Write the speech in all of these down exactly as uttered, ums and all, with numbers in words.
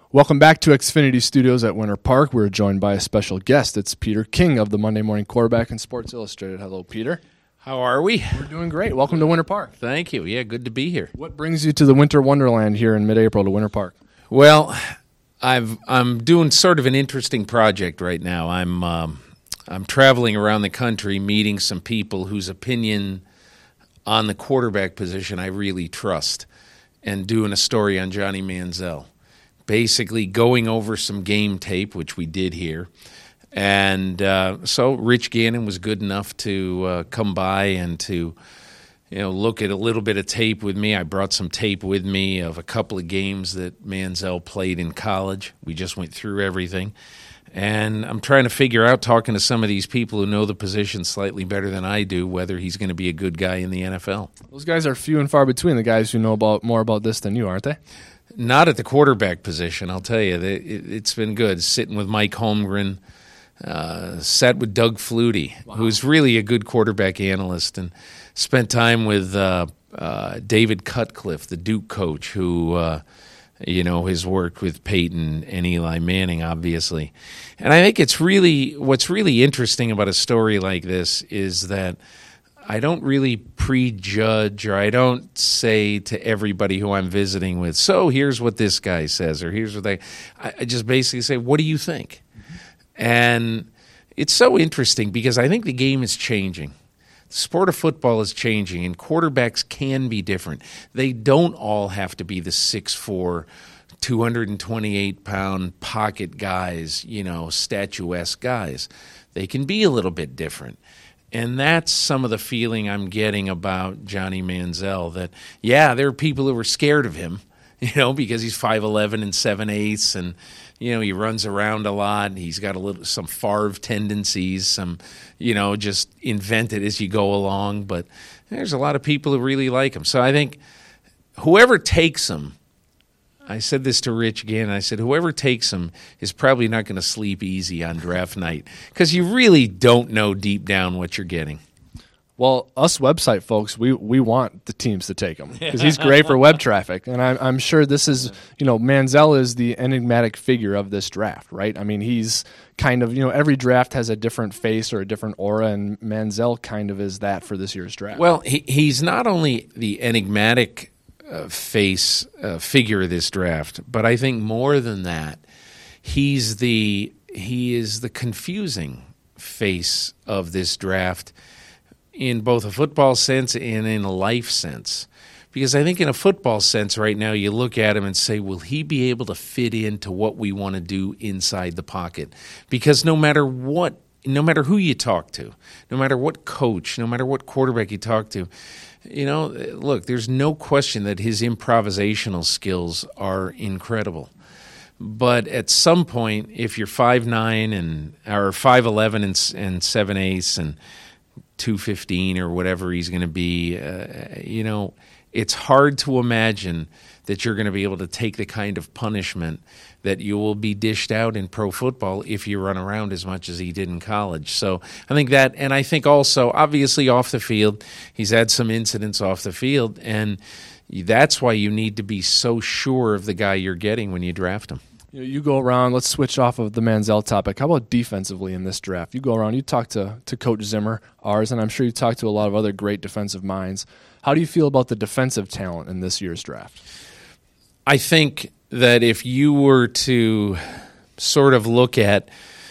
Welcome back to Xfinity Studios at Winter Park. We're joined by a special guest. It's Peter King of the Monday Morning Quarterback and Sports Illustrated. Hello, Peter. How are we? We're doing great. Welcome to Winter Park. Thank you. Yeah, good to be here. What brings you to the Winter Wonderland here in mid-April to Winter Park? Well, I've I'm doing sort of an interesting project right now. I'm um, I'm traveling around the country, meeting some people whose opinion on the quarterback position I really trust, and doing a story on Johnny Manziel. Basically going over some game tape, which we did here. And uh, so Rich Gannon was good enough to uh, come by and to, you know, look at a little bit of tape with me. I brought some tape with me of a couple of games that Manziel played in college. We just went through everything. And I'm trying to figure out, talking to some of these people who know the position slightly better than I do, whether he's going to be a good guy in the N F L. Those guys are few and far between, the guys who know about more about this than you, aren't they? Not at the quarterback position, I'll tell you. It's been good sitting with Mike Holmgren, uh, sat with Doug Flutie, wow. who's really a good quarterback analyst, and spent time with uh, uh, David Cutcliffe, the Duke coach, who uh, you know has worked with Peyton and Eli Manning, obviously. And I think it's really what's really interesting about a story like this is that I don't really prejudge, or I don't say to everybody who I'm visiting with, so here's what this guy says, or here's what they, I just basically say, what do you think? Mm-hmm. And it's so interesting because I think the game is changing. The sport of football is changing, and quarterbacks can be different. They don't all have to be the six foot four, two hundred twenty-eight pound pocket guys, you know, statuesque guys. They can be a little bit different. And that's some of the feeling I'm getting about Johnny Manziel, that, yeah, there are people who are scared of him, you know, because he's five eleven and seven eighths, and, you know, he runs around a lot. He's got a little some Favre tendencies, some, you know, just invented as you go along. But there's a lot of people who really like him. So I think whoever takes him, I said this to Rich again. I said, whoever takes him is probably not going to sleep easy on draft night because you really don't know deep down what you're getting. Well, us website folks, we, we want the teams to take him because he's great for web traffic. And I'm, I'm sure this is, you know, Manziel is the enigmatic figure of this draft, right? I mean, he's kind of, you know, every draft has a different face or a different aura, and Manziel kind of is that for this year's draft. Well, he, he's not only the enigmatic Uh, face uh, figure of this draft, but I think more than that, he's the he is the confusing face of this draft in both a football sense and in a life sense. Because I think in a football sense right now, you look at him and say, will he be able to fit into what we want to do inside the pocket? Because no matter what, no matter who you talk to, no matter what coach, no matter what quarterback you talk to, you know, look, there's no question that his improvisational skills are incredible. But at some point, if you're five nine and or five eleven and and seven eighths and two fifteen or whatever he's going to be, uh, you know, it's hard to imagine that you're going to be able to take the kind of punishment that you will be dished out in pro football if you run around as much as he did in college. So I think that, and I think also, obviously off the field, he's had some incidents off the field, and that's why you need to be so sure of the guy you're getting when you draft him. You know, you go around, let's switch off of the Manziel topic. How about defensively in this draft? You go around, you talk to, to Coach Zimmer, ours, and I'm sure you talk to a lot of other great defensive minds. How do you feel about the defensive talent in this year's draft? I think that if you were to sort of look at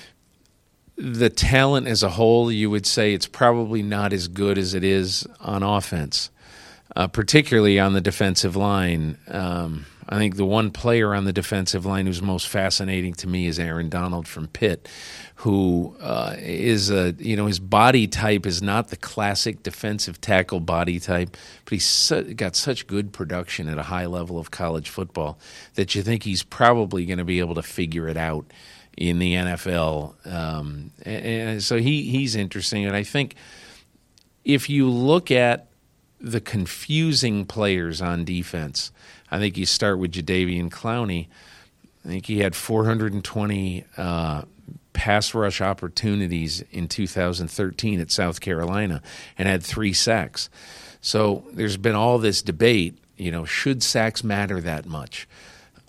the talent as a whole, you would say it's probably not as good as it is on offense, uh, particularly on the defensive line. Um, I think the one player on the defensive line who's most fascinating to me is Aaron Donald from Pitt, who uh, is a, you know, his body type is not the classic defensive tackle body type, but he's su- got such good production at a high level of college football that you think he's probably going to be able to figure it out in the N F L. Um, and, and so he he's interesting. And I think if you look at the confusing players on defense, I think you start with Jadeveon Clowney. I think he had four hundred twenty uh, pass rush opportunities in two thousand thirteen at South Carolina and had three sacks. So there's been all this debate, you know, should sacks matter that much?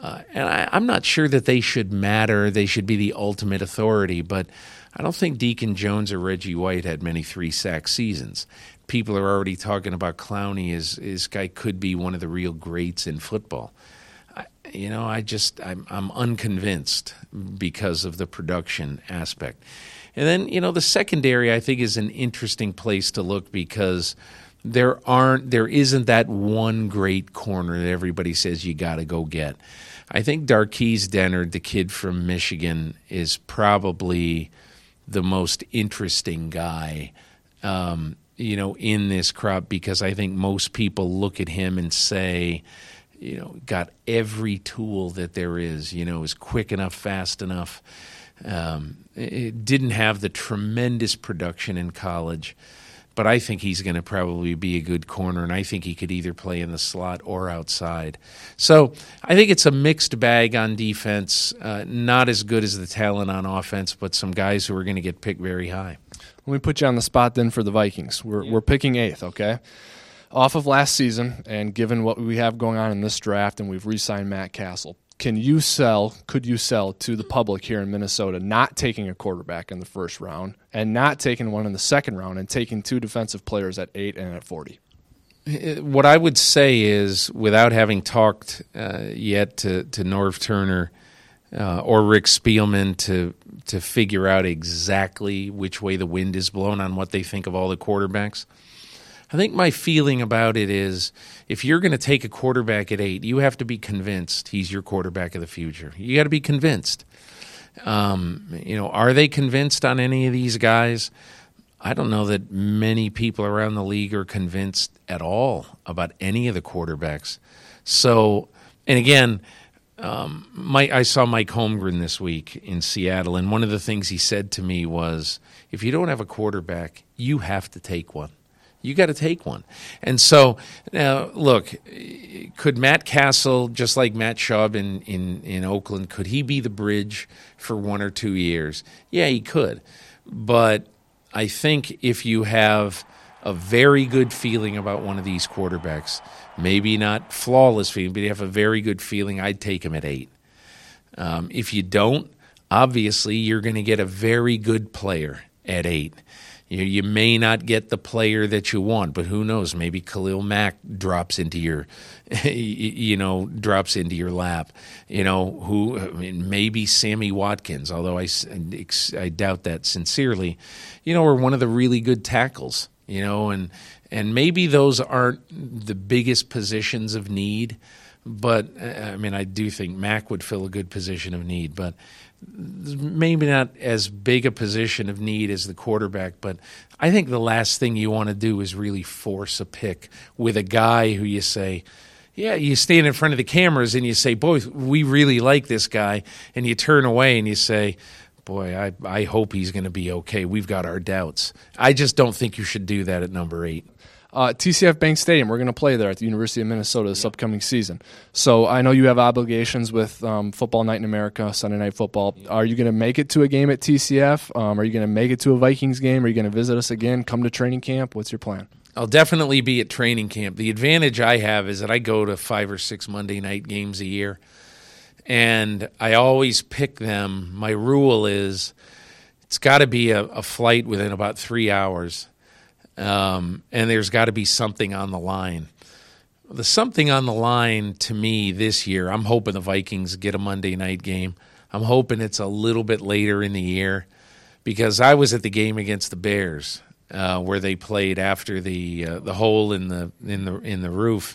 Uh, and I, I'm not sure that they should matter. They should be the ultimate authority. But I don't think Deacon Jones or Reggie White had many three-sack seasons. People are already talking about Clowney as this guy could be one of the real greats in football. I, you know, I just I'm, I'm unconvinced because of the production aspect. And then, you know, the secondary I think is an interesting place to look because there aren't there isn't that one great corner that everybody says you got to go get. I think Darqueze Dennard, the kid from Michigan, is probably the most interesting guy, um, you know, in this crop because I think most people look at him and say, you know, got every tool that there is, you know, is quick enough, fast enough. Um, it didn't have the tremendous production in college, but I think he's going to probably be a good corner, and I think he could either play in the slot or outside. So I think it's a mixed bag on defense, uh, not as good as the talent on offense, but some guys who are going to get picked very high. Let me put you on the spot then for the Vikings. We're Yeah. we're picking eighth, okay? Off of last season, and given what we have going on in this draft, and we've re-signed Matt Castle, can you sell, could you sell to the public here in Minnesota not taking a quarterback in the first round and not taking one in the second round and taking two defensive players at eight and at forty? What I would say is, without having talked uh, yet to, to Norv Turner uh, or Rick Spielman to to figure out exactly which way the wind is blowing on what they think of all the quarterbacks, I think my feeling about it is if you're going to take a quarterback at eight, you have to be convinced he's your quarterback of the future. You got to be convinced. Um, you know, are they convinced on any of these guys? I don't know that many people around the league are convinced at all about any of the quarterbacks. So, and again, um, Mike, I saw Mike Holmgren this week in Seattle, and one of the things he said to me was, if you don't have a quarterback, you have to take one. You got to take one. And so, now, look, could Matt Castle, just like Matt Schaub in, in, in Oakland, could he be the bridge for one or two years? Yeah, he could. But I think if you have a very good feeling about one of these quarterbacks, maybe not flawless feeling, but you have a very good feeling, I'd take him at eight. Um, if you don't, obviously you're going to get a very good player at eight. You, you may not get the player that you want, but who knows? Maybe Khalil Mack drops into your, you know, drops into your lap. You know, who? I mean, maybe Sammy Watkins, although I, I doubt that sincerely. You know, or one of the really good tackles. You know, and and maybe those aren't the biggest positions of need, but I mean, I do think Mack would fill a good position of need, but maybe not as big a position of need as the quarterback. But I think the last thing you want to do is really force a pick with a guy who you say, yeah, you stand in front of the cameras and you say, boy, we really like this guy, and you turn away and you say, boy, I, I hope he's going to be okay. We've got our doubts. I just don't think you should do that at number eight. Uh, T C F Bank Stadium, we're going to play there at the University of Minnesota this yep. upcoming season. So I know you have obligations with um, Football Night in America, Sunday Night Football. Yep. Are you going to make it to a game at T C F? Um, are you going to make it to a Vikings game? Are you going to visit us again, come to training camp? What's your plan? I'll definitely be at training camp. The advantage I have is that I go to five or six Monday night games a year, and I always pick them. My rule is it's got to be a, a flight within about three hours. Um, and there's got to be something on the line. The something on the line to me this year, I'm hoping the Vikings get a Monday night game. I'm hoping it's a little bit later in the year because I was at the game against the Bears uh, where they played after the uh, the hole in the in the in the roof,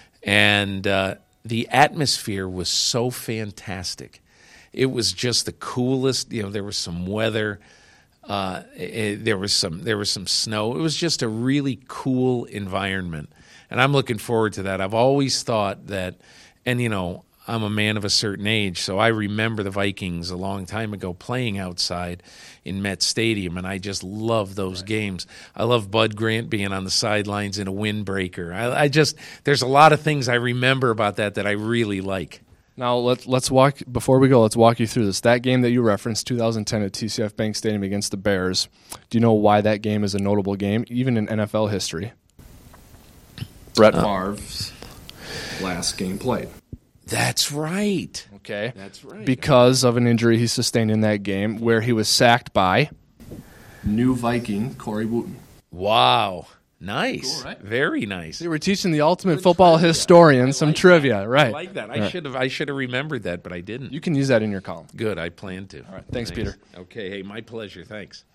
and uh, the atmosphere was so fantastic. It was just the coolest. You know, there was some weather. Uh, it, there was some there was some snow. It was just a really cool environment, and I'm looking forward to that. I've always thought that, and you know, I'm a man of a certain age, so I remember the Vikings a long time ago playing outside in Met Stadium, and I just love those right. games. I love Bud Grant being on the sidelines in a windbreaker. I, I just there's a lot of things I remember about that that I really like. Now, let's, let's walk, before we go, let's walk you through this. That game that you referenced, two thousand ten at T C F Bank Stadium against the Bears, do you know why that game is a notable game, even in N F L history? Brett Favre's last game played. That's right. Okay, That's right. because of an injury he sustained in that game, where he was sacked by new Viking Corey Wooten. Wow. Nice. Cool, right? Very nice. They were teaching the ultimate football historian some like trivia, that. right? I like that. I should have I should have remembered that, but I didn't. You can use that in your column. Good. I plan to. All right. Thanks, Peter. Okay. Hey, my pleasure. Thanks.